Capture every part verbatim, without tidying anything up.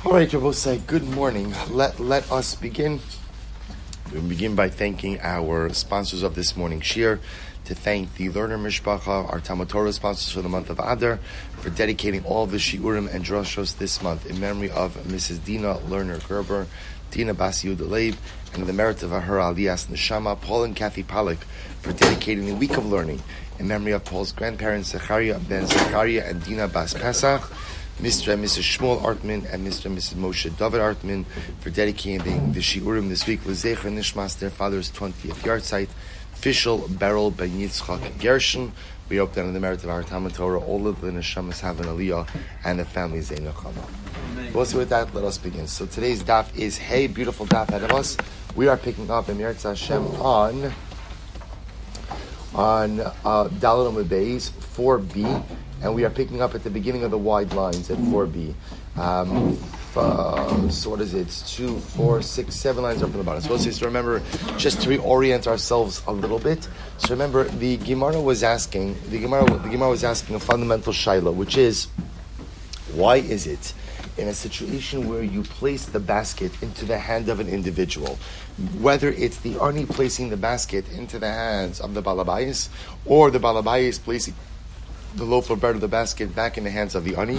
All right, Rabosai, good morning. Let let us begin. We begin by thanking our sponsors of this morning's shir, to thank the Learner Mishpacha, our Talmud Torah sponsors for the month of Adar, for dedicating all of the shiurim and drashos this month in memory of Missus Dina Lerner Gerber, Dina Bas Yehuda Leib, and the merit of her Aliyas Neshama, Paul and Kathy Pollack, for dedicating the week of learning in memory of Paul's grandparents, Zechariah ben Zechariah and Dina Bas Pesach, Mister and Missus Shmuel Artman, and Mister and Missus Moshe David Artman, for dedicating the shiurim this week. L'zecher nishmas, their father's twentieth yahrzeit. Official Beryl ben Yitzchak Gershon. We hope that in the merit of our Talmud Torah, all of the neshamas have an aliyah and the families a nechama. Also with that, let us begin. So today's daf is Hey, beautiful daf ahead of us. We are picking up in Meretz Hashem on on uh, Dalet Amud Beis four B, and we are picking up at the beginning of the wide lines at four B. Um, uh, so what is it? It's two, four, six, seven lines up from the bottom. So let's just remember, just to reorient ourselves a little bit. So remember, the Gemara was asking, the Gemara, the Gemara was asking a fundamental shaila, which is, why is it in a situation where you place the basket into the hand of an individual, whether it's the ani placing the basket into the hands of the balabayis, or the balabayis placing the loaf of bread of the basket back in the hands of the ani,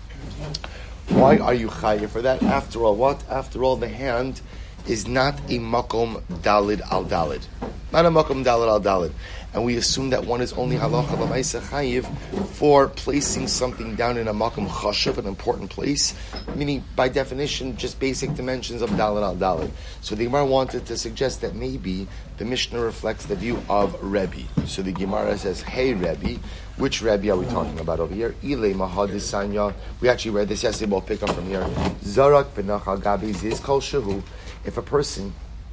why are you chayav for that? After all, what? After all, the hand is not a makom dalid al dalid. Not a makom dalid al dalid. And we assume that one is only halacha l'maisa chayiv for placing something down in a makom chashav, an important place, meaning by definition just basic dimensions of dalid al dalid. So the Gemara wanted to suggest that maybe the Mishnah reflects the view of Rebbe. So the Gemara says, hey Rebbe, which Rebbe are we talking about over here? Ile mahadisanya. We actually read this yesterday, we'll pick up from here. Zarak benach al gabi ziz kol shehu. If a person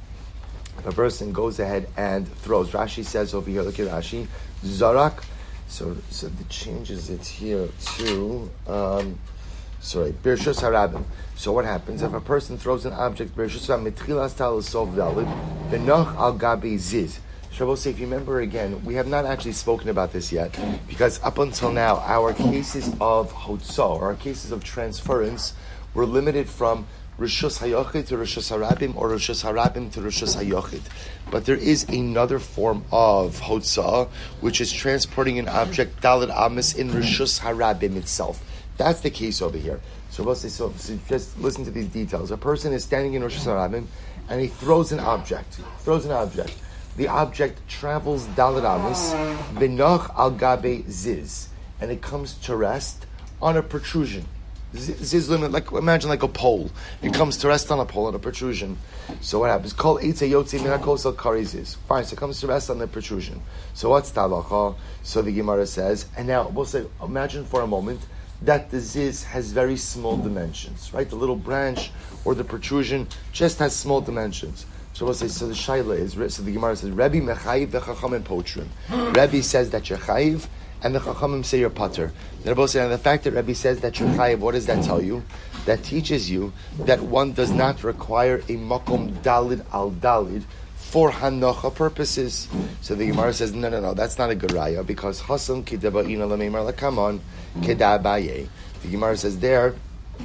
If a person goes ahead and throws, Rashi says over here, look at Rashi, Zarak, so so the changes it here to, um, sorry, Birshus Harabim. So what happens if a person throws an object, Birshus Mitchilas Tal Sov Dalid, Benach Al Gabi Ziz. Shabbos, say, if you remember again, we have not actually spoken about this yet, because up until now, our cases of Hotzah, or our cases of transference, were limited from Rishus Hayochid to Rishus Harabim, or Rishus Harabim to Rishus Hayochid. But there is another form of Hotzah, which is transporting an object, Daled Amis, in Rishus Harabim itself. That's the case over here. So, we'll say, so, so just listen to these details. A person is standing in Rishus Harabim, and he throws an object. Throws an object. The object travels Daled Amis, Benoch al Gabe Ziz, and it comes to rest on a protrusion. Ziz limit, like imagine like a pole. It comes to rest on a pole, on a protrusion. So what happens? Kol eitze yotze minakosel kari ziz. Fine, so it comes to rest on the protrusion. So what's talacha? So the Gemara says, and now we'll say, imagine for a moment that the ziz has very small dimensions, right? The little branch or the protrusion just has small dimensions. So we'll say, so the shaila is, so the Gemara says, Rebbe mechayiv v'chacham and potrim. Rebbe says that you're chayiv, and the Chachamim say you're pater. They're both saying, and the fact that Rebbe says that you're chayiv, what does that tell you? That teaches you that one does not require a makom dalid al dalid for hanocha purposes. So the Gemara says, no, no, no, that's not a good raya, because Hasan kidaba'ina lameimar lakamon kedabaye. The Gemara says there,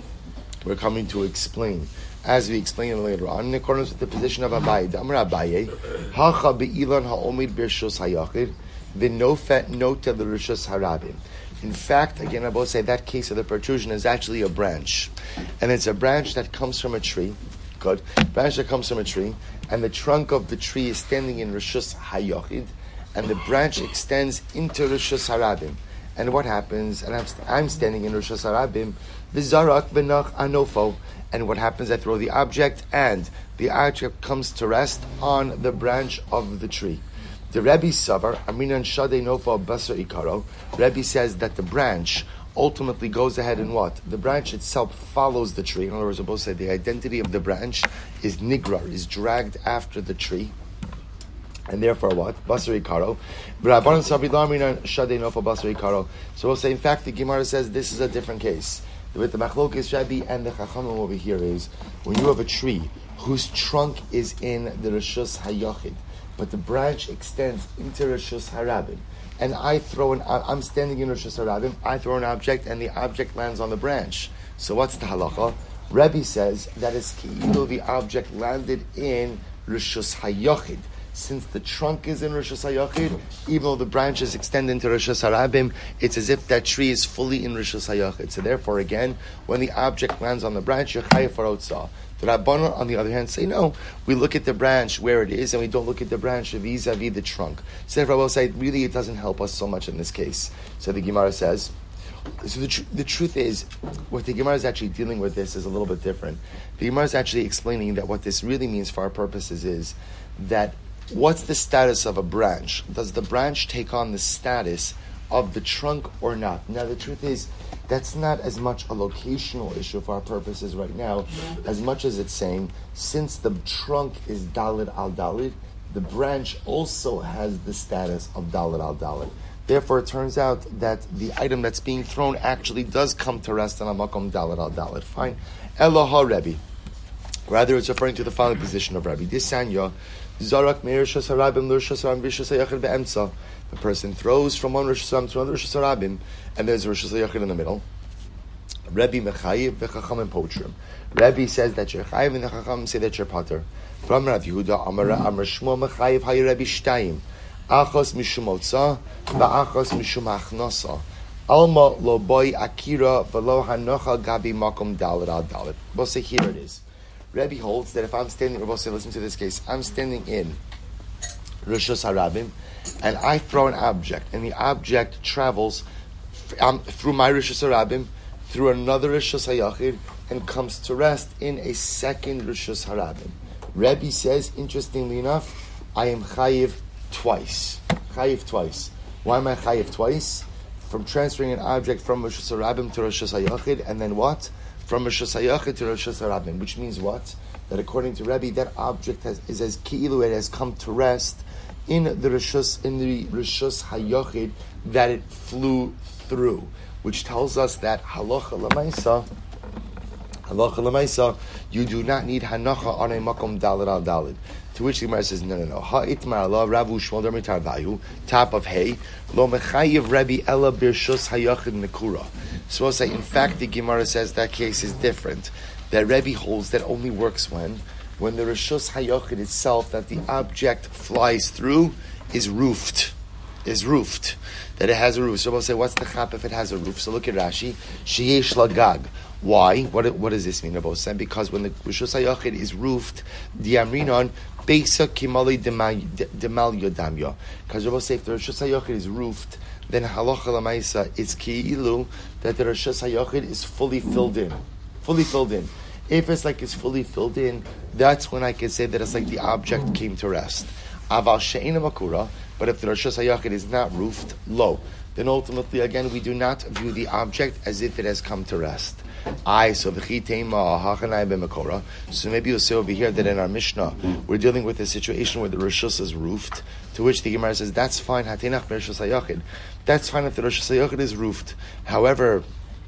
we're coming to explain, as we explain later on, in accordance with the position of Abaye. Amar Abaye, hacha be'ilan ha'omid birshus hayachid, v'nofet nota l'rishus harabim. In fact, again, I both say that case of the protrusion is actually a branch, and it's a branch that comes from a tree. Good, branch that comes from a tree, and the trunk of the tree is standing in rishus hayachid, and the branch extends into rishus harabim. And what happens? And I'm, I'm standing in rishus harabim, v'zarak v'nach anofo. And what happens? I throw the object, and the object comes to rest on the branch of the tree. The Rebbe Savar, Aminan Shadei Nofa Basar Ikaro, Rebbe says that the branch ultimately goes ahead and what? The branch itself follows the tree. In other words, we'll both say the identity of the branch is nigrar, is dragged after the tree. And therefore what? Basar Ikaro. So we'll say, in fact, the Gemara says this is a different case. With the Machlokes Rebbe and the Chachamim over here is, when you have a tree whose trunk is in the Rishus Hayachid, but the branch extends into Rishus Harabim, and I throw an, I'm standing in Rishus Harabim, I throw an object, and the object lands on the branch. So what's the halacha? Rebbe says that is Ki'ilu, the object landed in Rishus HaYochid. Since the trunk is in Rishus HaYochid, even though the branches extend into Rishus HaRabim, it's as if that tree is fully in Rishus HaYochid. So therefore, again, when the object lands on the branch, you're chayav for otzah. The Rabbanon, on the other hand, say no. We look at the branch where it is, and we don't look at the branch vis-a-vis the trunk. So therefore, I will say, really, it doesn't help us so much in this case. So the Gemara says, so the, tr- the truth is, what the Gemara is actually dealing with this is a little bit different. The Gemara is actually explaining that what this really means for our purposes is that what's the status of a branch? Does the branch take on the status of the trunk or not? Now, the truth is, that's not as much a locational issue for our purposes right now, as much as it's saying, since the trunk is Dalit al Dalit, the branch also has the status of Dalit al Dalit. Therefore, it turns out that the item that's being thrown actually does come to rest on a makom Dalit al Dalit. Fine. Eloha Rebbe. Rather, it's referring to the following position of Rebbe. Disanya, Zarak Meirshas Harabim Lurshas Haram Vishas Hayachid Be'emsa. The person throws from one Rosh Hashanah to another Rosh Hashanah, and there's a Rosh Hashanah in the middle. Rebbe Mechayiv v'Chacham Potrim. Rebbe says that you're Chayiv, and the Chacham say that you're Pater. From Rav Yehuda, Amara Amar Shmuel Mechayiv Hay Rebbe Shtayim. Achos mishum otza, va'achos mishum achnasa. Alma lo boy akira v'lo hanocha gabi makom dalet al dalet. We'll say here it is. Rebbe holds that if I'm standing, we'll say, listen to this case, I'm standing in Rishus HaRabim, and I throw an object, and the object travels um, through my Rishus HaRabim, through another Rishus HaYachid, and comes to rest in a second Rishus HaRabim. Rebbe says, interestingly enough, I am chayiv twice. Chayiv twice. Why am I chayiv twice? From transferring an object from Rishus HaRabim to Rishus HaYachid, and then what? From Rishus HaYachid to Rishus HaRabim, which means what? That according to Rebbe, that object has, is as ki'ilu, it has come to rest in the Rishus, in the Rishus HaYachid that it flew through, which tells us that halacha l'maisa, halacha l'maisa, you do not need hanacha on a makom dalid al dalid. To which the Gemara says, no, no, no. Ha'itmar Allah, Ravu Shmuel Dermitar Vayu, top of hay, lo mechayiv Rebbe ella birshus hayachid nekura. So I'll say, in fact, the Gemara says that case is different. That Rebbe holds that only works when, when the rishus hayachid itself, that the object flies through, is roofed. Is roofed. That it has a roof. So we'll say, what's the chap if it has a roof? So look at Rashi. Sheyesh lagag. Why? What what does this mean, Rabbi Sam? Because when the Rishus HaYachid is roofed, the Amrinon, Beisa Kimali Demal Yodamya. Because Rabbi Sam, if the Rishus HaYachid is roofed, then Halacha Lamaisa, it's Ki'ilu, that the Rishus HaYachid is fully filled in. Fully filled in. If it's like it's fully filled in, that's when I can say that it's like the object came to rest. Aval She'ena Makura, but if the Rishus HaYachid is not roofed, low, then ultimately, again, we do not view the object as if it has come to rest. I so the So maybe you'll say over here that in our Mishnah we're dealing with a situation where the Rishus is roofed, to which the Gemara says that's fine. That's fine if the Rishus HaYachid is roofed. However,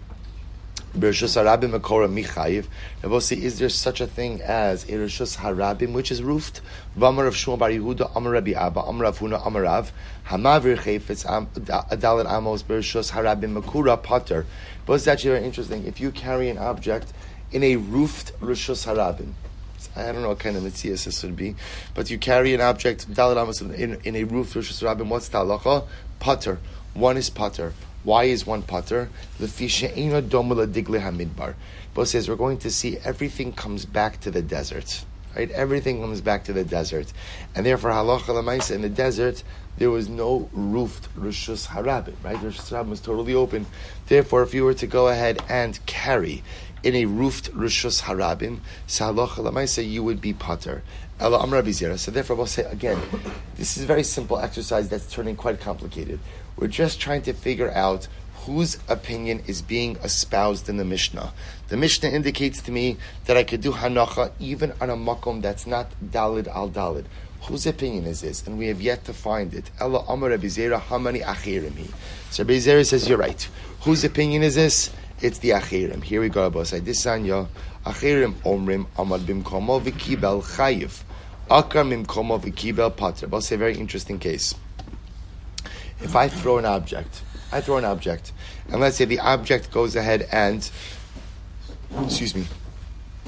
Rishus HaRabim Makora Michayiv. Now we'll see, is there such a thing as a Rishus HaRabim which is roofed? V'amar of Shmuel Bar Yehuda, Amar Rabbi Abba, Amar Rav Huna, Amar Rav, Hamavir Chayfetz Adalet Amos Rishus HaRabim Makura Pater. But it's actually very interesting. If you carry an object in a roofed Rishus HaRabim, I don't know what kind of mitzias this would be, but you carry an object Dalet Amos in, in a roofed Rishus HaRabim, what's the halacha? Pater. One is pater. Why is one pater? But it says we're going to see everything comes back to the desert. Right? Everything comes back to the desert. And therefore, halacha l'maisa, in the desert, there was no roofed Rishus HaRabim. Right? Rishus HaRabim was totally open. Therefore, if you were to go ahead and carry in a roofed Rishus HaRabim, so halacha l'maisa, you would be pater. So therefore, we'll say again, this is a very simple exercise that's turning quite complicated. We're just trying to figure out whose opinion is being espoused in the Mishnah. The Mishnah indicates to me that I could do hanacha even on a makom that's not dalid al dalid. Whose opinion is this? And we have yet to find it. Ella Amar Rabbi Zera Hamani Achirimi. So Rabbi Zera says, you're right. Whose opinion is this? It's the Achirim. Here we go, Rabbi Say this Sanya. Achirim Omrim Amad Bimkomo Vikibel Chayiv. Akar Mimkomo Vikibel Patra. I'll say a very interesting case. If I throw an object, I throw an object, and let's say the object goes ahead and, excuse me,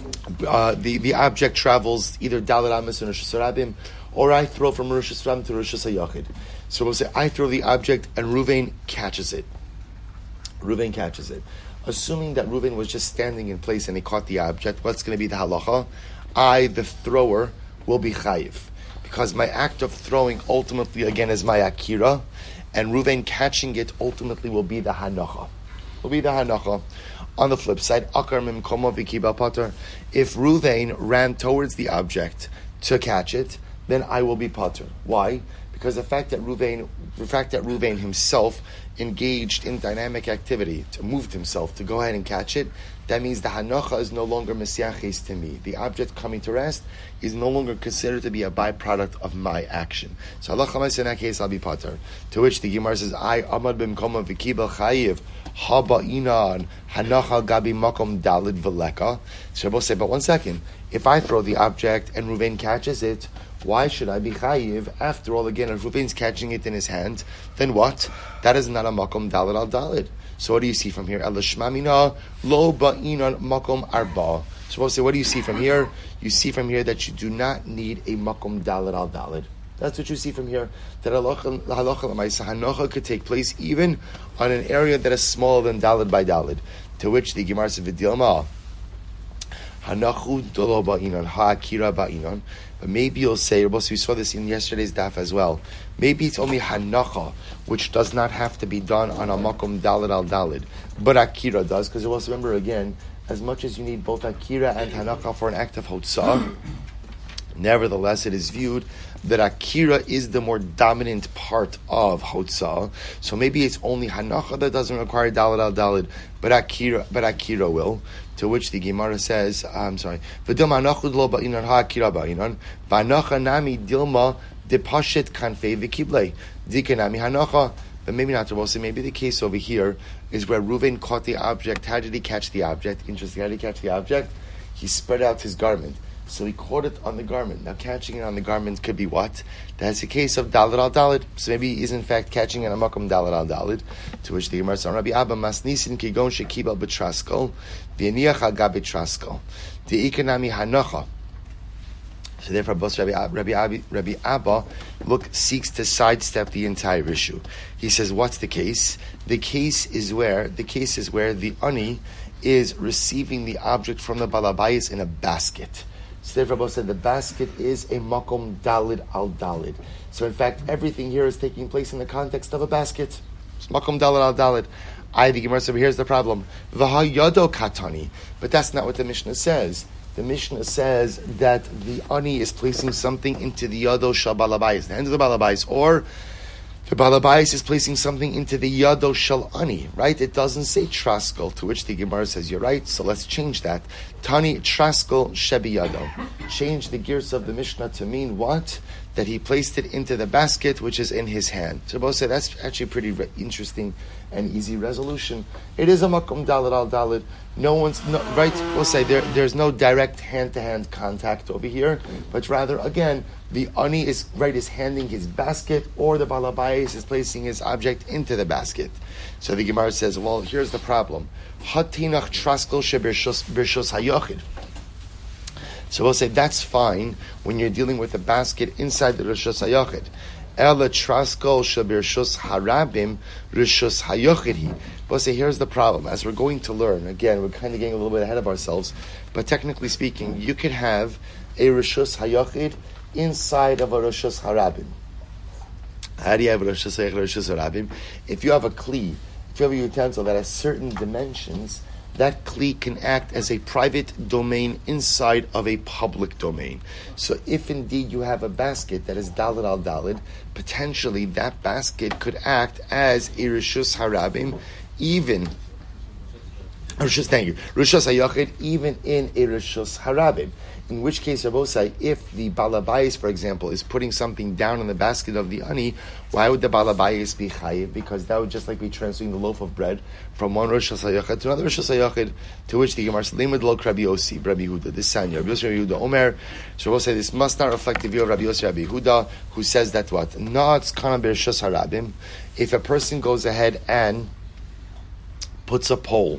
uh, the, the object travels either Dalet Amis or Rosh Hashanah, or I throw from Rosh Hashanah to Rosh Hashanah. So we'll say I throw the object and Ruvain catches it. Ruvain catches it. Assuming that Ruvain was just standing in place and he caught the object, what's going to be the halacha? I, the thrower, will be chayiv. Because my act of throwing ultimately, again, is my akira, and Ruvain catching it ultimately will be the hanacha. Will be the hanacha. On the flip side, akar mimkomo v'kiba pater. If Ruvain ran towards the object to catch it, then I will be pater. Why? Because the fact that Ruvain, the fact that Ruvain himself engaged in dynamic activity, to moved himself to go ahead and catch it, that means the hanacha is no longer mesiaches to me. The object coming to rest is no longer considered to be a byproduct of my action. So halacha ma'aseh, in that case, I'll be pater. To which the Gemara says, I amad b'mkoma v'kibel chayiv haba inan hanacha gabi makom dalid v'leka. So Rabbi say, but one second, if I throw the object and Ruvain catches it, why should I be chayiv? After all, again, if Ruvain's catching it in his hand, then what? That is not a makom dalid al dalid. So what do you see from here? Elishmamina lo ba'inan makom arba. So we'll say, what do you see from here? You see from here that you do not need a makom dalid al dalid. That's what you see from here. That halacha l'maisa hanacha could take place even on an area that is smaller than dalid by dalid. To which the Gemara says, v'dilma hanachu dolo ba'inan ha'akira ba'inan. But maybe you'll say, we saw this in yesterday's daf as well. Maybe it's only hanacha, which does not have to be done on a makom dalid al dalid, but akira does, because you also remember again, as much as you need both akira and hanacha for an act of hotzah, nevertheless it is viewed that akira is the more dominant part of hotzah. So maybe it's only hanacha that doesn't require dalid al dalid, but akira, but akira will. To which the Gemara says, I'm sorry, v'dilma hanachu lo ba'inan ha'akira ba'inan, v'hanacha nami dilma depashet kanfei v'kiblei, dikanami hanacha. But maybe not. We'll say maybe the case over here is where Ruvain caught the object. How did he catch the object? Interesting. How did he catch the object? He spread out his garment. So he caught it on the garment. Now catching it on the garment could be what? That's a case of dalid al dalid. So maybe he is in fact catching it on makom dalid al dalid. To which the Gemara says, Rabbi Abba masnisin kigon shekibal betraskol v'yaniach agab betraskol the economy hanacha. So therefore, both Rabbi, Rabbi, Rabbi, Rabbi Abba look seeks to sidestep the entire issue. He says, what's the case? The case is where the case is where the ani is receiving the object from the balabayis in a basket. So therefore, Rabbi said the basket is a makom dalid al dalid. So in fact, everything here is taking place in the context of a basket. It's makom dalid al dalid. I, the Gemara said, here's the problem. V'hayado katani. But that's not what the Mishnah says. The Mishnah says that the ani is placing something into the yado shal balabais, the hand of the balabais, or the balabais is placing something into the yado shal ani, right? It doesn't say traskel, to which the Gemara says, you're right, so let's change that. Tani traskel shebi yado. Change the gears of the Mishnah to mean what? That he placed it into the basket, which is in his hand. So both say that's actually pretty re- interesting and easy resolution. It is a makom dalid al dalid. No one's no, right. We'll say there, there's no direct hand-to-hand contact over here, but rather again the ani is right is handing his basket, or the balabais is placing his object into the basket. So the Gemara says, well, here's the problem. Hatinach traskel shebirshus hayochid. So we'll say that's fine when you're dealing with a basket inside the Rishus HaYochid. Ela traskol shabirshus harabim rishus hayochidhi. We'll say here's the problem. As we're going to learn, again, we're kind of getting a little bit ahead of ourselves, but technically speaking, you could have a rishus hayochid inside of a rishus harabim. How do you have a rishus hayochid, rishus harabim? If you have a kli, if you have a utensil that has certain dimensions, that kli can act as a private domain inside of a public domain. So if indeed you have a basket that is dalid al dalid, potentially that basket could act as a rishus harabim, even rishus, thank you, rishus hayochid, even in a rishus harabim. In which case, Rabosai, if the balabais, for example, is putting something down in the basket of the ani, why would the balabais be chayiv? Because that would just like be transferring the loaf of bread from one Rosh Hashanah to another Rosh Hashanah, to which the Gemara says, Limud lo Rabbi Yossi, Rabbi Yehuda, this Sanya, Rabbi Yossi, Rabbi Yehuda, Omer. So Rabosai, this must not reflect the view of Rabbi Yossi, Rabbi Yehuda, who says that what? Not kana b'rishus harabim. If a person goes ahead and puts a pole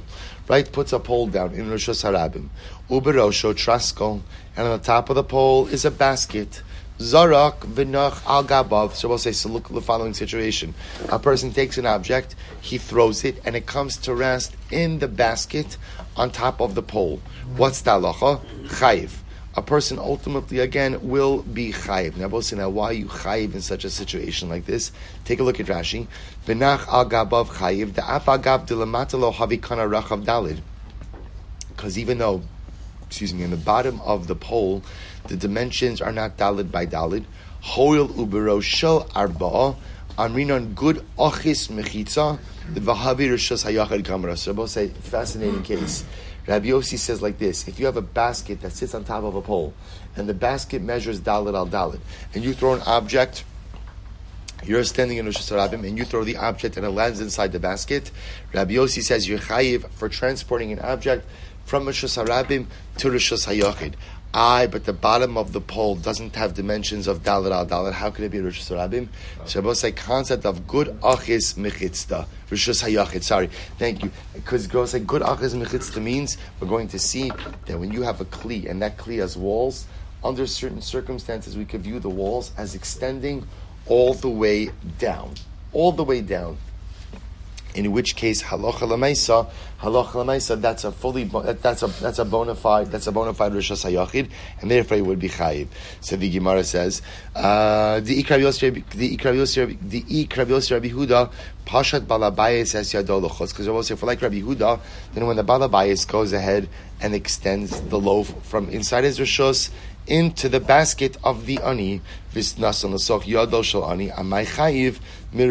right, puts a pole down in Rosh Hashanah. Uberosho trasko, and on the top of the pole is a basket. Zarak v'nach al gabav. So we'll say, so look at the following situation. A person takes an object, he throws it, and it comes to rest in the basket on top of the pole. What's the halacha? Chayiv. A person ultimately, again, will be chayiv. Now, both say, now, why are you chayiv in such a situation like this? Take a look at Rashi. V'nach al gabav chayiv, da'af agav dilamata lo havikana rachav dalid. Because even though, excuse me, in the bottom of the pole, the dimensions are not dalid by dalid. Hoil uberosho arba'a amrinon good ochis mechitza the vahavi rishos hayachad kamara. So both say, fascinating case. Rabbi Yossi says like this: if you have a basket that sits on top of a pole, and the basket measures dalid al dalid, and you throw an object, you're standing in Rosh Hashanah, and you throw the object and it lands inside the basket, Rabbi Yossi says you're chayiv for transporting an object from Rosh Hashanah to Rosh Hashanah. I, but the bottom of the pole doesn't have dimensions of dalad al dalad. How could it be Rosh Hashanah? So I say concept of good achis mechitzta. Rosh Hashanah, sorry. Thank you. Because go say good achis mechitzta means we're going to see that when you have a kli and that kli has walls, under certain circumstances we could view the walls as extending all the way down. All the way down. In which case, halacha l'maisa, halacha l'maisa, that's a fully, that's a that's a bona fide, that's a bona fide rishos hayachid, and therefore it would be chayiv. So the Gemara says, the ikra yosir, the ikra yosir, the ikra yosir Rabbi Huda, pashat balabayis as yadol lechos. Because I will say, for like Rabbi Huda, then when the balabayis goes ahead and extends the loaf from inside his rishos into the basket of the ani, visnas on the soch yadol shel ani, amay chayiv. So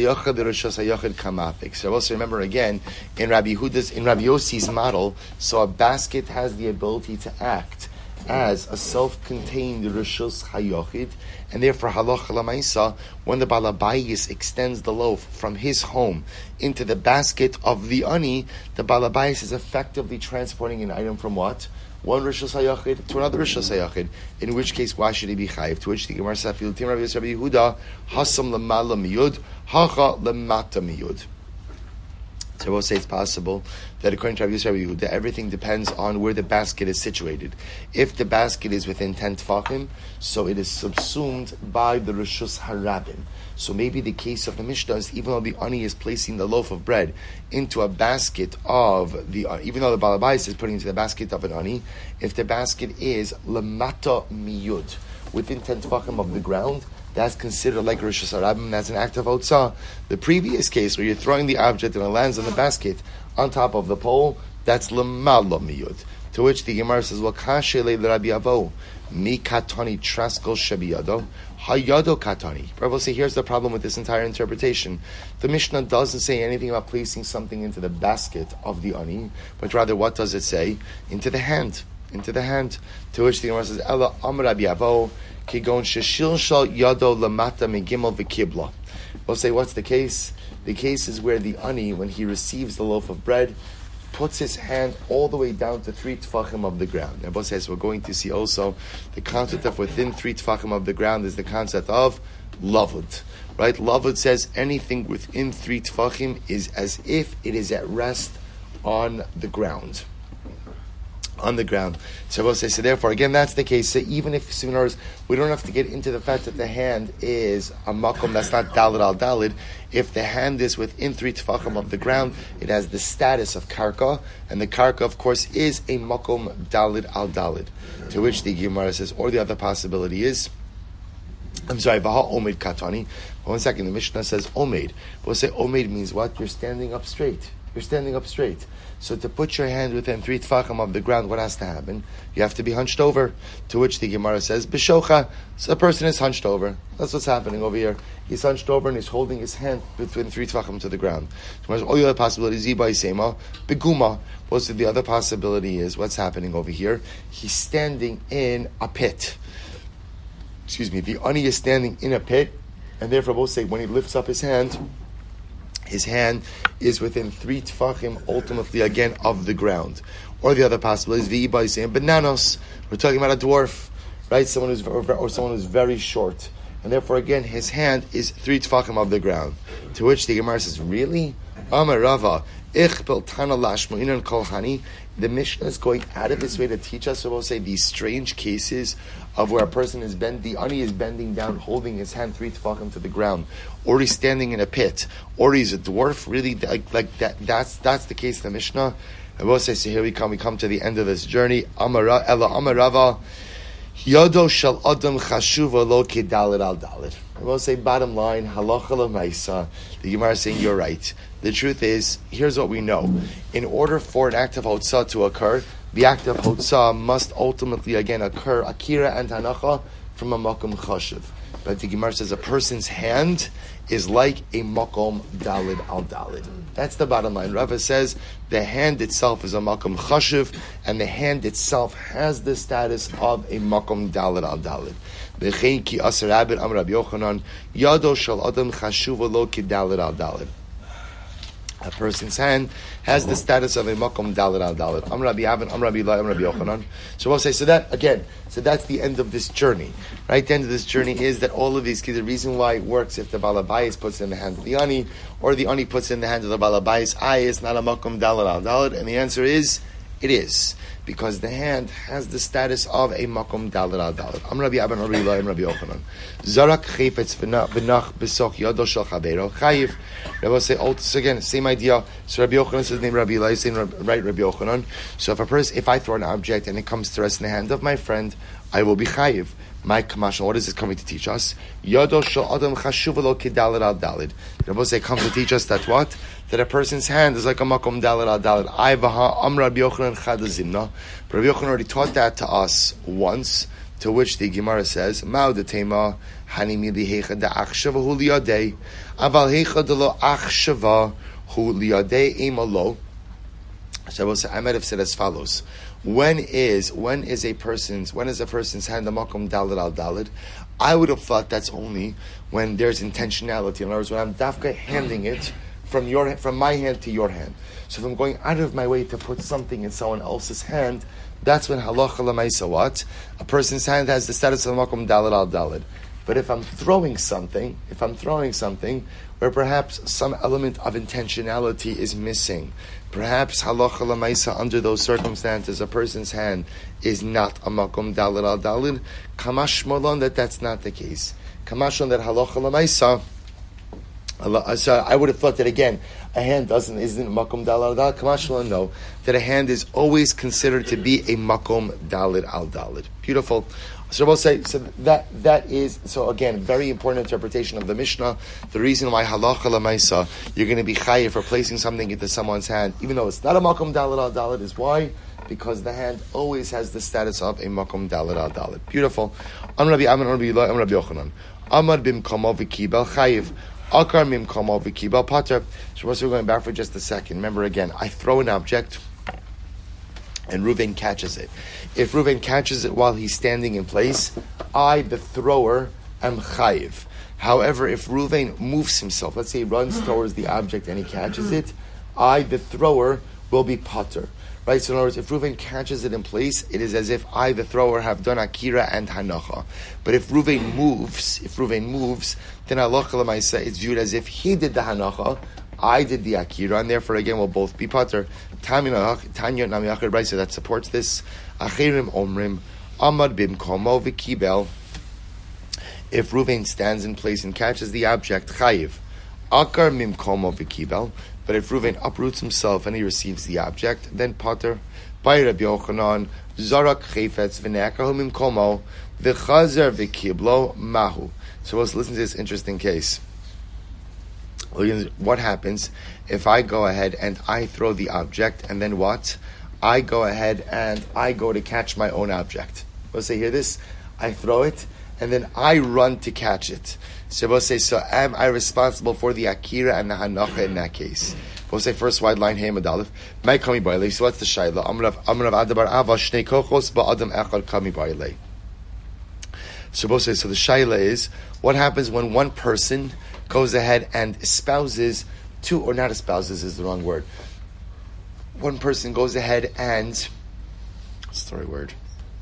also remember again, in Rabbi Huda's, in Rabbi Yossi's model, so a basket has the ability to act as a self-contained Rishus Hayochid, and therefore halacha l'maisa, when the balabayis extends the loaf from his home into the basket of the ani, the balabayis is effectively transporting an item from what? One Rishos HaYachid to another Rishos HaYachid. In which case, why should he be chayiv? To which the Gemara says, Rabbi Yehuda, Hasam lemala miyud, hacha lemata miyud. So we'll say it's possible that according to Rabbi Yehuda, everything depends on where the basket is situated. If the basket is within ten tefachim, so it is subsumed by the Rishos Harabim. So maybe the case of the Mishnah is, even though the ani is placing the loaf of bread into a basket of the, even though the balabais is putting into the basket of an ani, if the basket is lamata miyud, within ten tefachim of the ground, that's considered like Rosh Hashanah, that's an act of otzah. The previous case where you're throwing the object and it lands on the basket on top of the pole, that's lamala miyud. To which the Gemara says, well, kashe le Rabbi Avo, mi katani traskol shebiyado, hayado katani. Rabbi will say, here's the problem with this entire interpretation. The Mishnah doesn't say anything about placing something into the basket of the ani, but rather what does it say? Into the hand. Into the hand. To which the Gemara says, Ella Amar Rabbi Avo, kigon sheshil shal yado lamata megimel v'kibla. We'll say, what's the case? The case is where the ani, when he receives the loaf of bread, puts his hand all the way down to three tefachim of the ground. Rabbi says we're going to see also the concept of within three tefachim of the ground is the concept of lavud. Right? Lavud says anything within three tefachim is as if it is at rest on the ground. On the ground. So we'll say, so therefore, again, that's the case. So even if, so we don't have to get into the fact that the hand is a makom that's not dalid al dalid. If the hand is within three tefachim of the ground, it has the status of karka, and the karka, of course, is a makom dalid al dalid. To which the Gemara says, or the other possibility is, I'm sorry, vaha omed katani. One second, the Mishnah says omed. We'll say omed means what? You're standing up straight. You're standing up straight. So to put your hand within three tefachim of the ground, what has to happen? You have to be hunched over. To which the Gemara says, B'shocha. So a person is hunched over. That's what's happening over here. He's hunched over and he's holding his hand between three tefachim to the ground. So all the other possibilities, Ziba Isema, Beguma. What's the other possibility is, what's happening over here? He's standing in a pit. Excuse me, the ani is standing in a pit, and therefore we'll say when he lifts up his hand, his hand is within three tefachim, ultimately again of the ground. Or the other possibility is v'iba is saying bananos. We're talking about a dwarf, right? Someone who's or, or someone who's very short, and therefore again his hand is three tefachim of the ground. To which the Gemara says, really? Amar Rava The Mishnah is going out of its way to teach us, so we'll say, these strange cases of where a person is bent, the ani is bending down, holding his hand three tefachim to the ground, or he's standing in a pit, or he's a dwarf. Really, like, like that. That's that's the case of the Mishnah. I will say, so here we come. We come to the end of this journey. Amara ela amarava. Yodo shel adam chashuva lo kedalit al dalit. I will say, bottom line, halacha l'maisa. The Gemara is saying you're right. The truth is, here's what we know: in order for an act of hotzah to occur, the act of hotzah must ultimately again occur akira and hanacha from a makom chashuv. But the Gemara says a person's hand is like a makom dalid al dalid. That's the bottom line. Rava says the hand itself is a makom chashuv, and the hand itself has the status of a makom dalid al dalid. V'chein ki aser abed am Rabbi Yochanan yado shel adam chashuva lo ki dalid al dalid. A person's hand has the status of a makom dalid al dalid. Am Rabbi Avin, Am Rabbi Lai, Am Rabbi Yochanan. So we'll say, so that, again, so that's the end of this journey. Right? The end of this journey is that all of these, the reason why it works if the balabayis puts it in the hand of the ani, or the ani puts it in the hand of the balabayis, I is not a makom dalid al dalid, and the answer is, it is. Because the hand has the status of a makom dalid al dalid. Am Rabbi Avin, Am Rabbi Lai, Am Rabbi Yochanan. Zarak chayfetz v'nach besoch yado shel chavero chayiv. Rabbi will say, oh, so again, same idea. So Rabbi Yochanan says the name Rabbi Eli, saying right Rabbi Yochanan. So if a person, if I throw an object and it comes to rest in the hand of my friend, I will be chayiv. My kamashal, what is this coming to teach us? Yado shel adam chashuv lo kedalid al dalid. Rabbi will say, comes to teach us that what? That a person's hand is like a makom dalid al dalid. I vaha am Rabbi Yochanan chadazimna. Rabbi Yochanan already taught that to us once. To which the Gemara says, Ma'u detema hanimi lihecha da achshava hu liyadei, aval hecha de lo achshava hu liyadei imalo. So I might have said as follows: When is when is a person's when is a person's hand a makom dalid al dalid? I would have thought that's only when there's intentionality. In other words, when I'm dafka handing it from your from my hand to your hand. So if I'm going out of my way to put something in someone else's hand, that's when halacha l'maisa what? A person's hand has the status of makom dalid al dalid. But if I'm throwing something, if I'm throwing something where perhaps some element of intentionality is missing, perhaps halacha l'maisa under those circumstances, a person's hand is not a makom dalid al dalid. Kamash molon that that's not the case. Kamash on that halacha l'maisa. So I would have thought that again, a hand doesn't isn't makom dalid al dalid. Kamashla, no, that a hand is always considered to be a makom dalid al dalid. Beautiful. So we'll say so that that is so again very important interpretation of the Mishnah. The reason why halacha l'maisa you're going to be chayiv for placing something into someone's hand, even though it's not a makom dalid al dalid, is why because the hand always has the status of a makom dalid al dalid. Beautiful. Am Rabbi Amen, Rabbi Eli, Am Rabbi Yochanan. Amar bimkomo v'kibel chayiv. Akar mim komo v'kibel pater. So we're going back for just a second. Remember again, I throw an object, and Reuven catches it. If Reuven catches it while he's standing in place, I, the thrower, am chayiv. However, if Reuven moves himself, let's say he runs towards the object and he catches it, I, the thrower, will be pater. Right? So in other words, if Reuven catches it in place, it is as if I, the thrower, have done akira and hanacha. But if Reuven moves, if Reuven moves, then halacha l'maisa it's viewed as if he did the hanacha, I did the akira, and therefore again we'll both be pater. Tanya Nami Brisa that supports this. Achirim omrim amad bimkomo v'kibel. If Reuven stands in place and catches the object, chayiv. Akar mimkomo v'kibel. But if Reuven uproots himself and he receives the object, then pater. By Rabbi Yochanan, zarak chayfetz v'ne'akahu mimkomo v'chazer v'kiblo mahu. So let's listen to this interesting case. What happens if I go ahead and I throw the object, and then what? I go ahead and I go to catch my own object. Let's say, hear this? I throw it, and then I run to catch it. So we'll say, so am I responsible for the akira and the hanacha in that case? We'll say first wide line, hey medalif. May kami baile. So what's the shayla? Amrav amrav adabar ava shnei kochos ba adam echad kami baile. So we'll say, so the shayla is, what happens when one person goes ahead and espouses two, or not espouses is the wrong word. One person goes ahead and, what's the right word?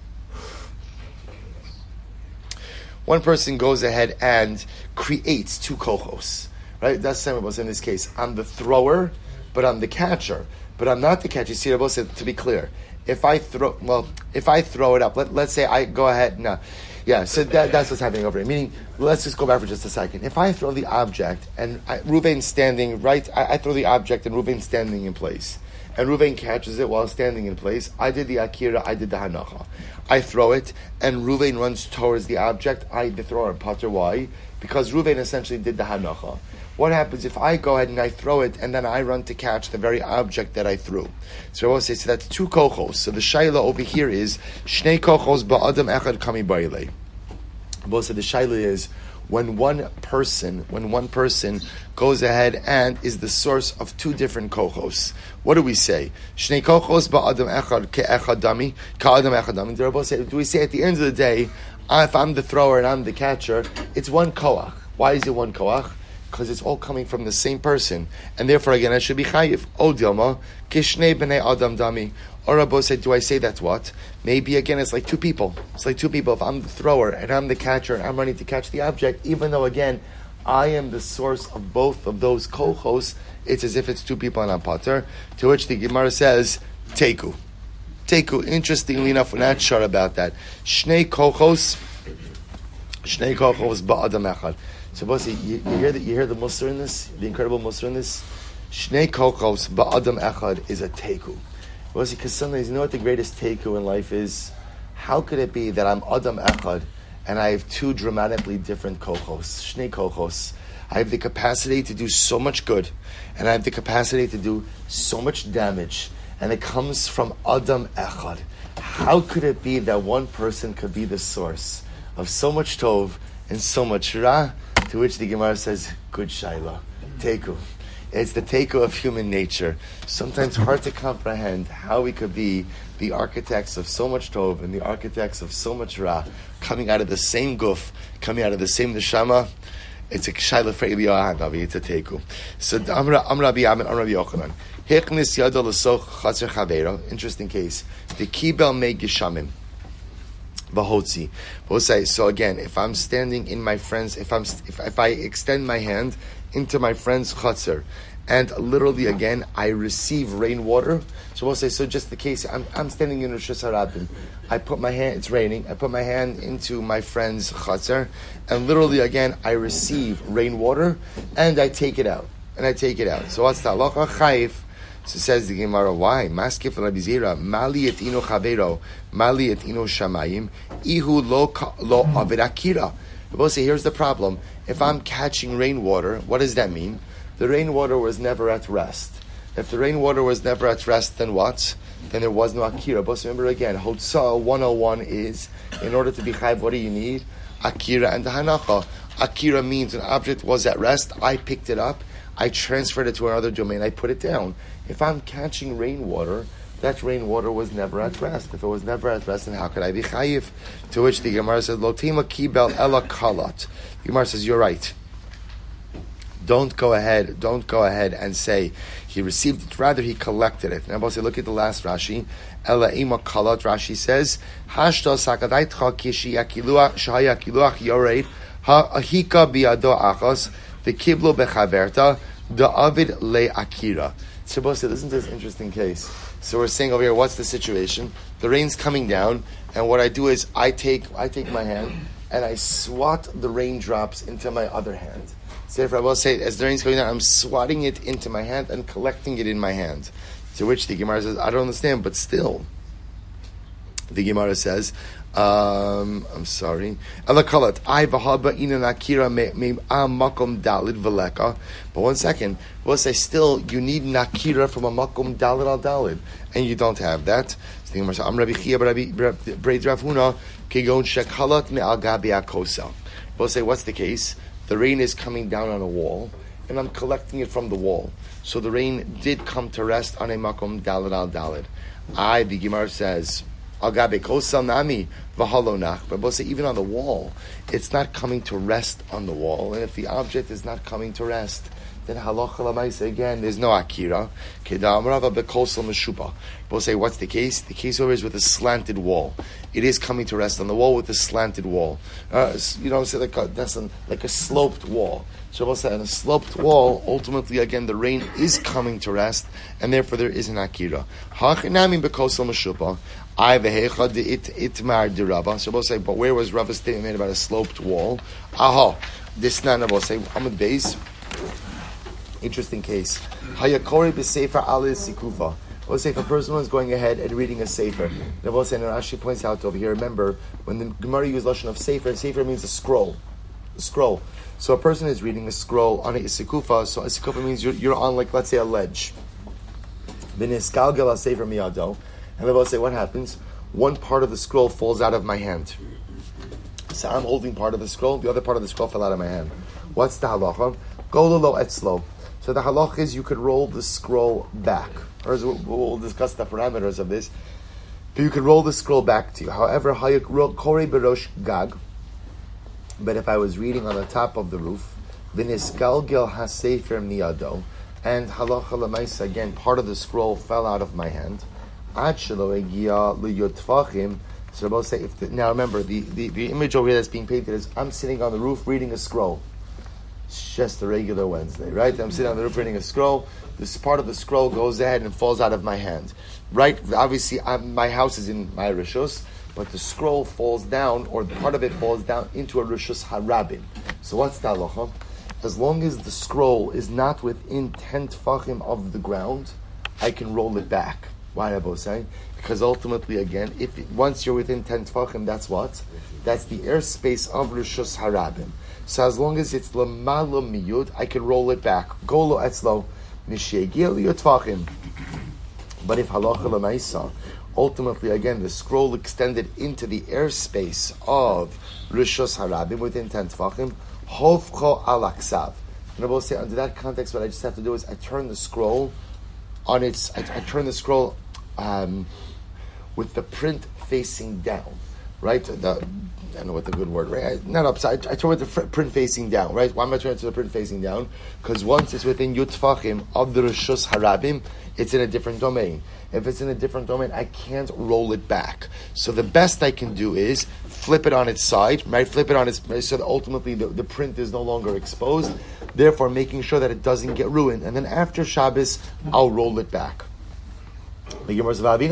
One person goes ahead and creates two kohos, right? That's the same as in this case. I'm the thrower, but I'm the catcher. But I'm not the catcher. See, Rabbi said, to be clear, if I throw, well, if I throw it up, let, let's say I go ahead, no. Yeah, so that, that's what's happening over here. Meaning, let's just go back for just a second. If I throw the object, and I, Reuven's standing right, I, I throw the object and Reuven's standing in place. And Reuven catches it while standing in place. I did the Akira, I did the Hanacha. I throw it, and Reuven runs towards the object. I the thrower and putter. Why? Because Reuven essentially did the Hanacha. What happens if I go ahead and I throw it, and then I run to catch the very object that I threw? So I will say, so that's two kochos. So the shaila over here is, Shnei kochos ba'adam echad kami barilei. Both said the shaila is, when one person, when one person goes ahead and is the source of two different kochos. What do we say? Shnei kochos ba'adam echad ke'echad dami, ka'adam echad dami. The Rebbe said, do we say at the end of the day, if I'm the thrower and I'm the catcher, it's one koach. Why is it one koach? Because it's all coming from the same person, and therefore again I should be chayiv. O dilma kishnei b'nei adam dami. Or Rabbi said, do I say that's what? Maybe again it's like two people. It's like two people. If I'm the thrower and I'm the catcher and I'm running to catch the object, even though again I am the source of both of those kochos, it's as if it's two people and I'm pater. To which the Gemara says, teku, teku. Interestingly enough, we're not sure about that. Shnei kochos, shnei kochos ba'adam echad. So, Bosi, you, you hear the you hear the Musar in this, the incredible Musar in this. Shnei kochos ba'adam echad is a teku. Bosi, because sometimes you know what the greatest teku in life is. How could it be that I'm adam echad and I have two dramatically different kochos? Shnei kochos. I have the capacity to do so much good, and I have the capacity to do so much damage, and it comes from adam echad. How could it be that one person could be the source of so much tov and so much ra? To which the Gemara says, good shaila, teku. It's the teku of human nature. Sometimes hard to comprehend how we could be the architects of so much tov and the architects of so much ra, coming out of the same guf, coming out of the same neshama. It's a shaila for Eliyahu Hanavi. It's a teku. So Amra Amra Rabbi Amr Rabbi Yochanan. Hechnis yado l'soch chaser chavero. Interesting case. The kibel me gishamim. Bahotzi. So again, if I'm standing in my friend's, if I'm, if, if I extend my hand into my friend's chutzner, and literally again I receive rainwater. So we'll say, so just the case, I'm, I'm standing in Rosh Hashanah. I put my hand, it's raining. I put my hand into my friend's chutzner, and literally again I receive rainwater, and I take it out, and I take it out. So what's the halacha? Chayif. So says the Gemara, why? Maskif Rabbi Zera, Mali et ino chavero, Mali et ino shamayim, Ihu lo lo avirakira. We'll say, here's the problem. If I'm catching rainwater, what does that mean? The rainwater was never at rest. If the rainwater was never at rest, then what? Then there was no akira. But remember again, Hotzah one oh one is, in order to be chayv, what do you need? Akira and the hanacha. Akira means an object was at rest, I picked it up, I transferred it to another domain, I put it down. If I'm catching rainwater, that rainwater was never at rest. If it was never at rest, then how could I be chayiv? To which the Gemara says, Lotima kibel ela kalat. The Gemara says, you're right. Don't go ahead, don't go ahead and say he received it, rather he collected it. Now, say, look at the last Rashi. Ela ima kalat, Rashi says, Hashta sakadaitcha kishi yakilua shahayakiluach yoreid ha'ahika biado achos the kiblo bechaverta the avid le akira. So, listen to this interesting case. So we're saying over here, what's the situation? The rain's coming down, and what I do is I take I take my hand and I swat the raindrops into my other hand. So if I will say, as the rain's coming down, I'm swatting it into my hand and collecting it in my hand. To which the Gemara says, I don't understand, but still, the Gemara says, um, I'm sorry. But one second, we'll say still you need nakira from a makom dalid al dalid, and you don't have that. So the Gemara says, I'm Rabbi Chia, Rabbi Braid Rav Huna, kigon shekalat me al gabi akosa. We'll say, what's the case? The rain is coming down on a wall, and I'm collecting it from the wall. So the rain did come to rest on a makom dalid al dalid. I, the Gemara says, Agabe kosal nami v'halonach. But we'll say even on the wall, it's not coming to rest on the wall. And if the object is not coming to rest, then halacha lamaisa again, there's no akira. Kedam Rava bekosel meshupa. We'll say, what's the case? The case over is with a slanted wall. It is coming to rest on the wall with a slanted wall. Uh, you know, say like a, that's an, like a sloped wall. So we'll say on a sloped wall, ultimately again the rain is coming to rest, and therefore there is an akira. Hachinami bekosel meshupa. I vehecha de it itmar de Rava. So we'll say, but where was Rava's statement made about a sloped wall? Aha, this nana will say Amud Beis. Interesting case. Hayakori b'sefer alis sikufa. We'll say if a person was going ahead and reading a sefer, then we'll say, and Rashi points out over here. Remember when the Gemara used lashon of sefer, sefer means a scroll, a scroll. So a person is reading a scroll on a sikufa. So a sikufa means you're, you're on, like, let's say, a ledge. V'niskalgal sefer miyado. And then we'll say, what happens? One part of the scroll falls out of my hand. So I'm holding part of the scroll, the other part of the scroll fell out of my hand. What's the halacha? Gololo etzlo. So the halacha is you could roll the scroll back. Or as we'll, we'll discuss the parameters of this. But you could roll the scroll back to you. However, kore berosh gag. But if I was reading on the top of the roof, v'niskalgel hasefer miyado, and halacha lemaisa, again, part of the scroll fell out of my hand. So we'll say, if the, now remember, the, the, the image over here that's being painted is I'm sitting on the roof reading a scroll. It's just a regular Wednesday, right? I'm sitting on the roof reading a scroll. This part of the scroll goes ahead and falls out of my hand. Right? Obviously, I'm, my house is in my Rishus, but the scroll falls down, or part of it falls down into a Rishus Harabim. So what's the halacha? As long as the scroll is not within ten tfachim of the ground, I can roll it back. Why am I saying? Because ultimately, again, if it, once you're within ten tefachim, that's what? That's the airspace of Rishus Harabim. So as long as it's lamalo miyud, I can roll it back. Golo etzlo nishegil yotfachim. But if halacha lemaisa, ultimately, again, the scroll extended into the airspace of Rishus Harabim within ten tefachim, hovcho alaksav. And I will say, under that context, what I just have to do is I turn the scroll on its. I, I turn the scroll. Um, with the print facing down, right? The, I don't know what the good word, right? I, not upside. I, I turn with the fr- print facing down, right? Why am I turning to the print facing down? Because once it's within Yutfachim of the Rishus Harabim, it's in a different domain. If it's in a different domain, I can't roll it back. So the best I can do is flip it on its side, right? Flip it on its, so that ultimately the, the print is no longer exposed. Therefore, making sure that it doesn't get ruined. And then after Shabbos, I'll roll it back. The Gemara says, "I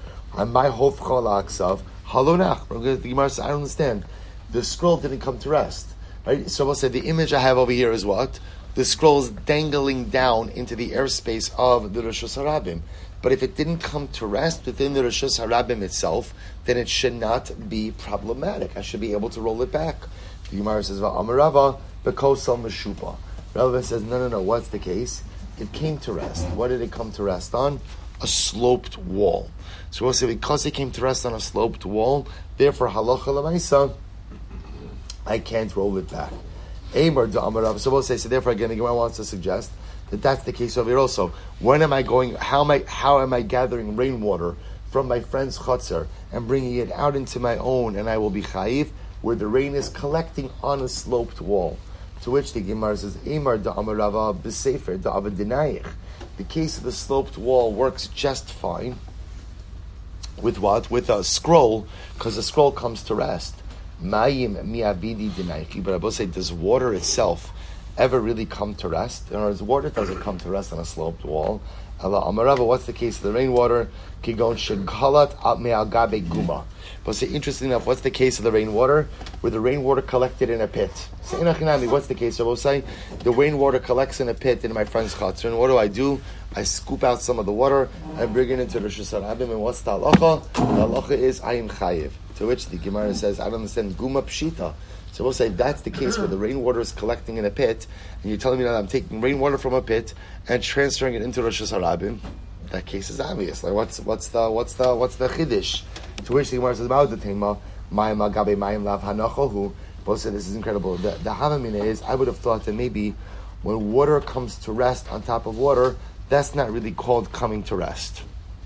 don't understand. The scroll didn't come to rest, right?" So we'll say the image I have over here is what? The scroll is dangling down into the airspace of the Rishus Harabim. But if it didn't come to rest within the Rishus Harabim itself, then it should not be problematic. I should be able to roll it back. The Gemara says, "Amarava bekosel meshupa." Rava says, "No, no, no. What's the case? It came to rest. What did it come to rest on? A sloped wall." So we'll say because it came to rest on a sloped wall, therefore halacha lemaisa, I can't roll it back. Amar da amarav. So we'll say, so therefore again, the Gemara wants to suggest that that's the case over here also. When am I going? How am I? How am I gathering rainwater from my friend's chutzner and bringing it out into my own, and I will be chayiv where the rain is collecting on a sloped wall? To which the Gemara says, Amar da amarava b'sefer da avadinayich. The case of the sloped wall works just fine. With what? With a scroll, because the scroll comes to rest. Mayim mi'avidi dinaychi. But I will say, does water itself ever really come to rest? In other words, water doesn't come to rest on a sloped wall. Allah Amarava, what's the case of the rainwater? Kigon shagalat me'al gabe guma. But say, interesting enough, what's the case of the rainwater? Where the rainwater collected in a pit. Say, inachinami, what's the case? So we'll say, the rainwater collects in a pit in my friend's chutzner, and what do I do? I scoop out some of the water, I bring it into Rishus Harabim, and what's the halacha? The halacha is, I am chayiv. To which the Gemara says, I don't understand, guma pshita. So we'll say, that's the case where the rainwater is collecting in a pit, and you're telling me that I'm taking rainwater from a pit and transferring it into Rishus Harabim. That case is obvious. Like, what's what's the what's the what's the chiddush? To which the Gemara says, "Ma'od tema ma'im agabe ma'im lav hanachohu." Both said this is incredible. The the havamina is, I would have thought that maybe when water comes to rest on top of water, that's not really called coming to rest.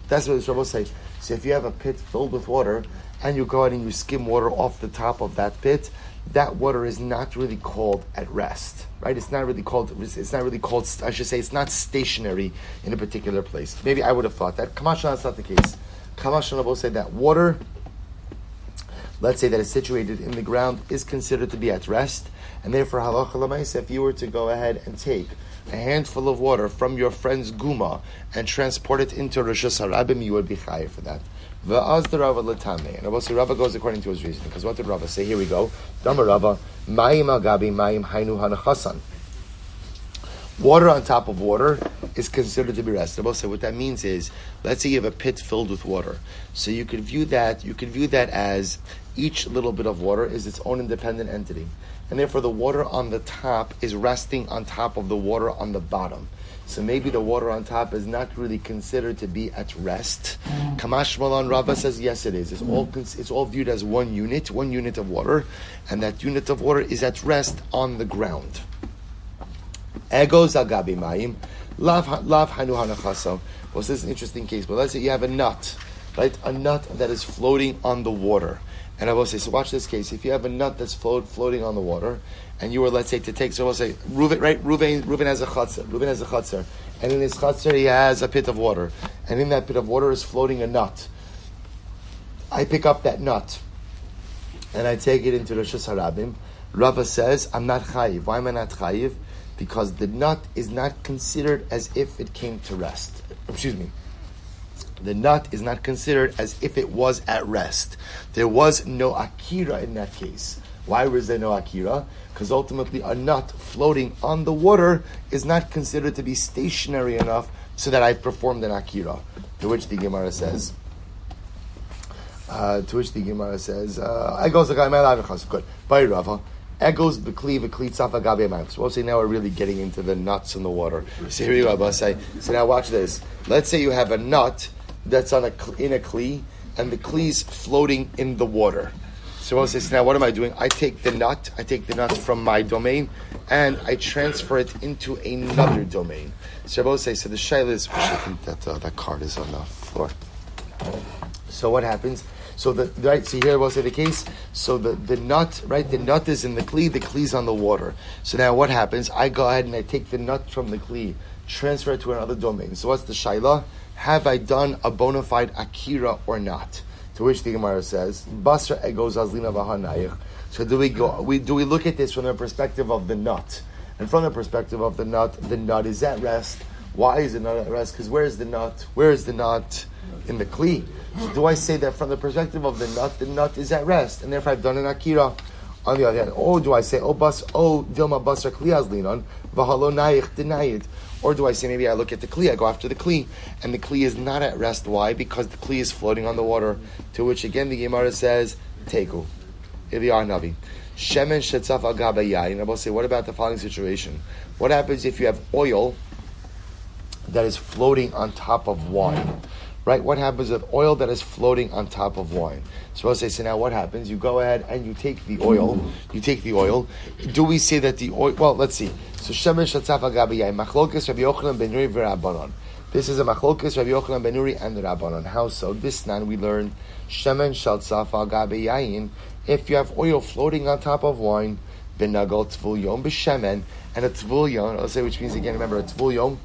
That's what the Shabbos say. So if you have a pit filled with water, and you go ahead and you skim water off the top of that pit, that water is not really called at rest, right? It's not really called, it's not really called, I should say, it's not stationary in a particular place. Maybe I would have thought that. Kamashana, that's not the case. Kamashana will say that water, let's say that is situated in the ground, is considered to be at rest, and therefore, halacha l'maisa, if you were to go ahead and take a handful of water from your friend's guma and transport it into Rishus Harabim, you would be chayav for that. V'az the Rava l'tamei, and also Rava goes according to his reasoning. Because what did Rava say? Here we go. Dama Rava, mayim al gabi mayim hainu hanachasan. Water on top of water is considered to be rest. Rava said what that means is, let's say you have a pit filled with water, so you could view that you could view that as each little bit of water is its own independent entity, and therefore the water on the top is resting on top of the water on the bottom. So maybe the water on top is not really considered to be at rest. Kamash Malan Rava says yes, it is. It's all it's all viewed as one unit, one unit of water, and that unit of water is at rest on the ground. Ego zagabi mayim, lav lav hanu hanachaso. Well, this is an interesting case, but let's say you have a nut, right? A nut that is floating on the water. And I will say, so watch this case. If you have a nut that's float, floating on the water, and you were, let's say, to take, so we'll say, Reuven, right? Reuven, Reuven has a chutzner. Reuven has a chutzner. And in his chutzner, he has a pit of water. And in that pit of water is floating a nut. I pick up that nut, and I take it into Rishus Harabim. Rava says, I'm not chayiv. Why am I not chayiv? Because the nut is not considered as if it came to rest. Excuse me. The nut is not considered as if it was at rest. There was no akira in that case. Why was there no akira? Because ultimately a nut floating on the water is not considered to be stationary enough so that I've performed an akira. To which the Gemara says, uh, to which the Gemara says, I goes the guy, good. By Rava. Egos bekli v'kli tzafa gabi amayim. So we'll say now we're really getting into the nuts in the water. So here we go, Abba. Say, so now watch this. Let's say you have a nut that's on a in a kli, and the kli's floating in the water. So we'll say, so now what am I doing? I take the nut, I take the nut from my domain, and I transfer it into another domain. So we'll say, so the shayla is, I think that uh, that card is on the floor. So what happens? So the right, see here we'll say the case. So the, the nut, right? The nut is in the kli, the kli's on the water. So now what happens? I go ahead and I take the nut from the kli, transfer it to another domain. So what's the shayla? Have I done a bona fide akira or not? To which the Gemara says, Basra egos azlina v'hanayich. So do we go? We do we look at this from the perspective of the nut, and from the perspective of the nut, the nut is at rest. Why is it not at rest? Because where is the nut? Where is the nut? In the kli. So do I say that from the perspective of the nut, the nut is at rest, and therefore I've done an akira? On the other hand, or do I say, oh bas, oh dilma basra kli azlinon v'halo nayich deny it? Or do I say maybe I look at the kli, I go after the kli, and the kli is not at rest. Why? Because the kli is floating on the water. To which again the Gemara says, Tegu, Iliyar Navi, Shemen shetzaf al gaba yayin. And I will say, what about the following situation? What happens if you have oil that is floating on top of wine? Right? What happens with oil that is floating on top of wine? So I'll say, so now what happens? You go ahead and you take the oil. You take the oil. Do we say that the oil? Well, let's see. So Shemen Shatzaf Agabi Yain Machlokes Rabbi Yochanan ben Nuri v'Rabbanon. This is a Machlokes Rabbi Yochanan ben Nuri and the Rabbanon. How so? This nan we learned Shemen Shatzaf Agabi Yain. If you have oil floating on top of wine, Benagal Tvul Yom b'Shemen, and a Tvul Yom. I'll say, which means again, remember a Tvul Yom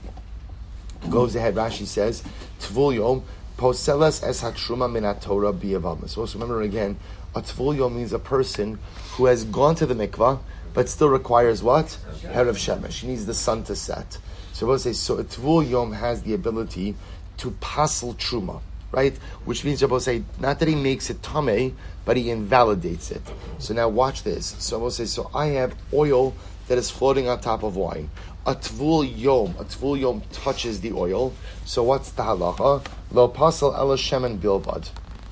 goes ahead. Rashi says Tvul Yom Poselas es Hatruma min Torah biyavamas. So also remember again, a Tvul Yom means a person who has gone to the mikvah but still requires what? Herav Shemesh. He needs the sun to set. So we'll say, so a Tvul Yom has the ability to pasel truma, right? Which means we'll say, not that he makes it tameh, but he invalidates it. So now watch this. So we'll say, so I have oil that is floating on top of wine. A Tvul Yom, a Tvul Yom touches the oil. So what's the halacha? Lo pasel ela shemen bilvad.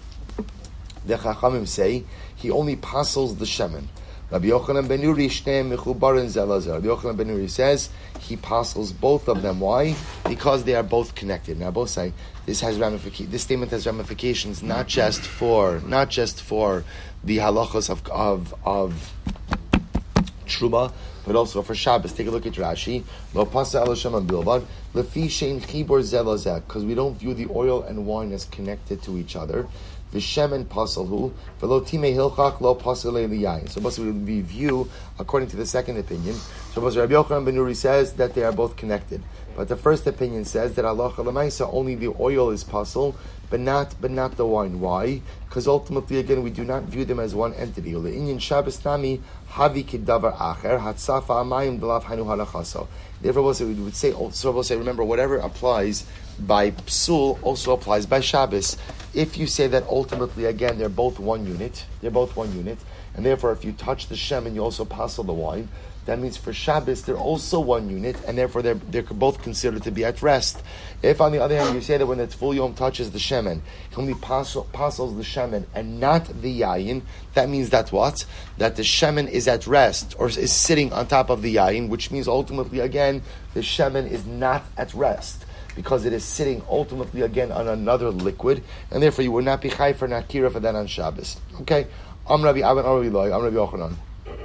The Chachamim say, he only pasels the shemen. Rabbi Yochanan ben Nuri shneim mechubarin zelazar. Rabbi Yochanan ben Nuri says he pasels both of them. Why? Because they are both connected. Now both say this has ramifications. This statement has ramifications not just for not just for the halachos of of of Truma, but also for Shabbos. Take a look at Rashi. Lo pasa el Hashem bilvad lefi shein chibur zelazeh, because we don't view the oil and wine as connected to each other. V'shemen pasalhu v'lo timei hilchach lo pasalei liyayin. So, basically, we view according to the second opinion. So, basically, Rabbi Yochanan ben Nuri says that they are both connected, but the first opinion says that halacha l'maisa only the oil is pasal, but not but not the wine. Why? Because ultimately, again, we do not view them as one entity. Le'inyan Shabbos nami havi kidavar acher hatzafa amayim delav hainu halachaso. Therefore, we would say, so we'll say, remember, whatever applies by psul also applies by Shabbos. If you say that ultimately, again, they're both one unit, they're both one unit, and therefore, if you touch the shem and you also passel the wine, that means for Shabbos they're also one unit, and therefore they're they're both considered to be at rest. If on the other hand you say that when the Tful Yom touches the shemen, he only passels the shemen and not the yayin, that means that what? That the shemen is at rest or is sitting on top of the yayin, which means ultimately again the shemen is not at rest, because it is sitting ultimately again on another liquid, and therefore you would not be chai for nakira for that on Shabbos. Okay, Am Rabbi Aban Am Rabbi Loi Am Rabbi Yochanan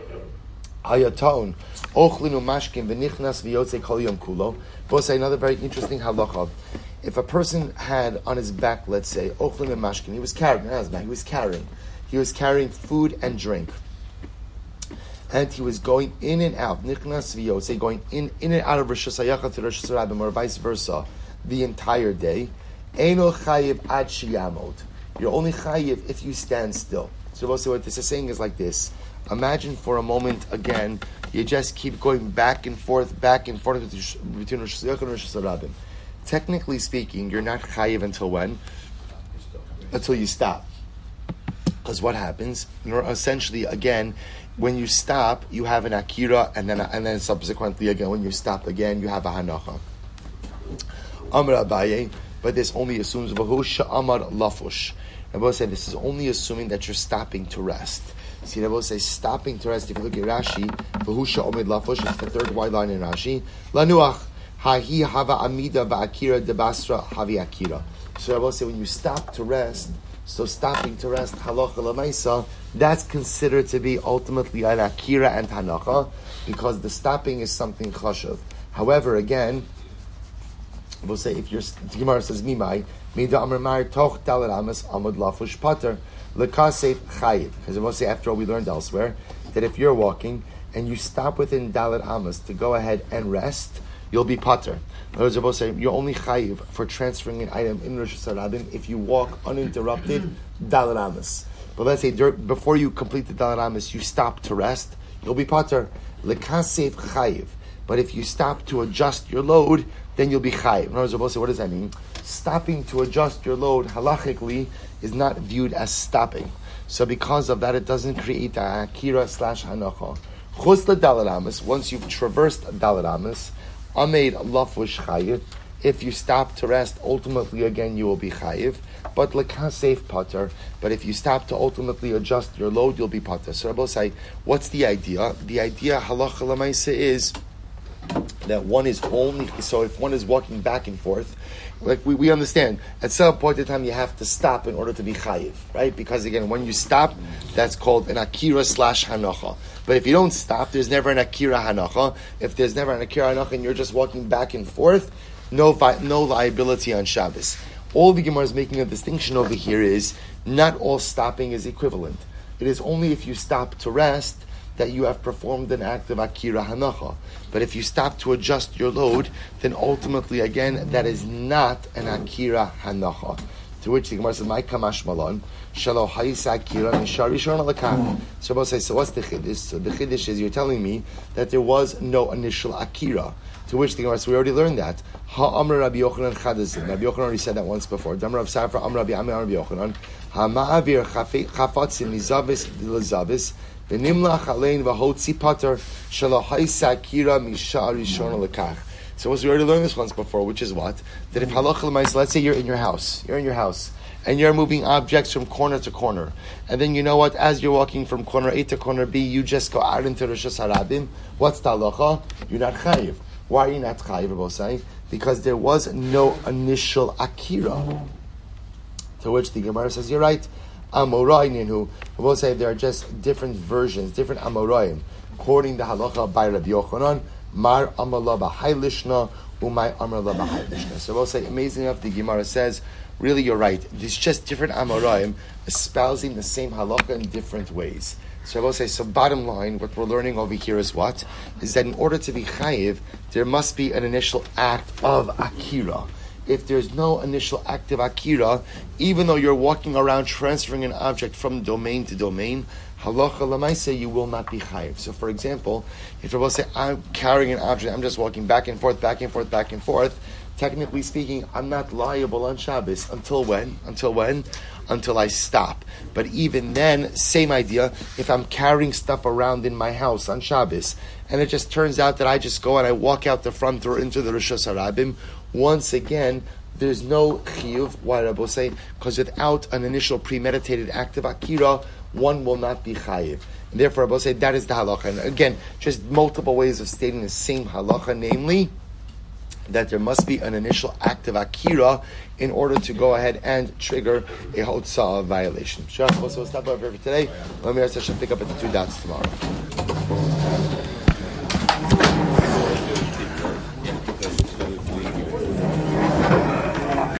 Hayaton Ochlinu Mashkin V'Nichnas V'Yotze Kol Yom Kulo. We'll say another very interesting halacha. If a person had on his back, let's say Ochlinu Mashkin, he was carrying on his back, he was carrying, he was carrying food and drink, and he was going in and out, Nichnas V'Yotze, going in in and out of Rosh Hashanah to Rosh Hashanah, or vice versa, the entire day. Eino Chayiv Ad Shiyamot. You're only Chayiv if you stand still. So we'll say what this is saying is like this. Imagine for a moment, again, you just keep going back and forth, back and forth between Rosh Hashanah and Rosh Hashanah. Technically speaking, you're not chayiv until when? Until you stop. Because what happens? You're essentially, again, when you stop, you have an akira, and then and then subsequently, again, when you stop again, you have a hanacha. Amar Abaye, but this only assumes v'hu Amar lafush. I will say this is only assuming that you're stopping to rest. See, I will say stopping to rest. If you look at Rashi, v'husha omid lafush, it's the third wide line in Rashi. Lanuach hahi hava amida va'akira debasra havi akira. So I will say when you stop to rest, so stopping to rest halacha lemaisa, that's considered to be ultimately an akira and hanacha, because the stopping is something chashuv. However, again, we'll say if you're, the Gemara says mimai mida amar mar toch dalet amas amud lafush pater. Lekasef chayiv, because I will say after all we learned elsewhere that if you're walking and you stop within dalet amas to go ahead and rest, you'll be pater. In other words, I will say you're only chayiv for transferring an item in Rosh Hashanah if you walk uninterrupted dalet amas. But let's say before you complete the dalet amas, you stop to rest, you'll be pater. Lekasef chayiv. But if you stop to adjust your load, then you'll be chayiv. In other words, I will say, what does that mean? Stopping to adjust your load halachically is not viewed as stopping. So because of that, it doesn't create a akira slash hanacha. Chus dalet amas, once you've traversed dalet amas, ameid lafush chayiv. If you stop to rest, ultimately again you will be chayiv. But lekasef pater. But if you stop to ultimately adjust your load, you'll be pater. So Rabbi say, what's the idea? The idea halacha l'maisa is that one is only, so if one is walking back and forth, like we, we understand, at some point in time you have to stop in order to be chayiv, right? Because again, when you stop, that's called an akira slash hanacha. But if you don't stop, there's never an akira hanacha. If there's never an akira hanacha and you're just walking back and forth, no vi- no liability on Shabbos. All the Gemara is making a distinction over here is not all stopping is equivalent. It is only if you stop to rest that you have performed an act of akira hanacha. But if you stop to adjust your load, then ultimately, again, that is not an akira hanacha. To which the Gemara says, "My kamash malon shalo ha'isa akira mishari shon alakam." So Rabbi says, "So what's the chiddush?" So the chiddush is you're telling me that there was no initial akira. To which the Gemara says, "We already learned that." Ha Amar Rabbi Yochanan chadazin. Rabbi Yochanan already said that once before. Damar Rav Safra Amar Rabbi Amar Rabbi Yochanan Ha ma'avir chafatzim lizavis lizavis. So what we're already learned this once before, which is what? That if halacha l'maisa, let's say you're in your house, you're in your house, and you're moving objects from corner to corner, and then you know what? As you're walking from corner A to corner B, you just go out into Rosh Hashanah. What's the halacha? You're not chayiv. Why are you not chayiv, Rabosai? Because there was no initial akira. To which the Gemara says, you're right. Amorayin, who will say there are just different versions, different Amorayin. quoting the halacha by Rabbi Yochanan, Mar Amala B'Hailishna, Umay Amala B'Hailishna. So we'll say, amazing enough, the Gemara says, really, you're right. There's just different Amoraim espousing the same halacha in different ways. So I will say, so bottom line, what we're learning over here is what? Is that in order to be chayiv, there must be an initial act of akira. If there's no initial act of akira, even though you're walking around transferring an object from domain to domain, halacha l'maaseh, you will not be chayiv. So for example, if I will say, I'm carrying an object, I'm just walking back and forth, back and forth, back and forth, technically speaking, I'm not liable on Shabbos. Until when? Until when? Until I stop. But even then, same idea, if I'm carrying stuff around in my house on Shabbos, and it just turns out that I just go and I walk out the front door into the Rosh Hashanah, once again, there's no chiyuv. Why, Rabbi say? Because without an initial premeditated act of akira, one will not be chayiv. And therefore, Rabbi say that is the halacha. And again, just multiple ways of stating the same halacha, namely, that there must be an initial act of akira in order to go ahead and trigger a hotzah violation. Sure, so we'll stop over for today. Let me pick up at the two dots tomorrow.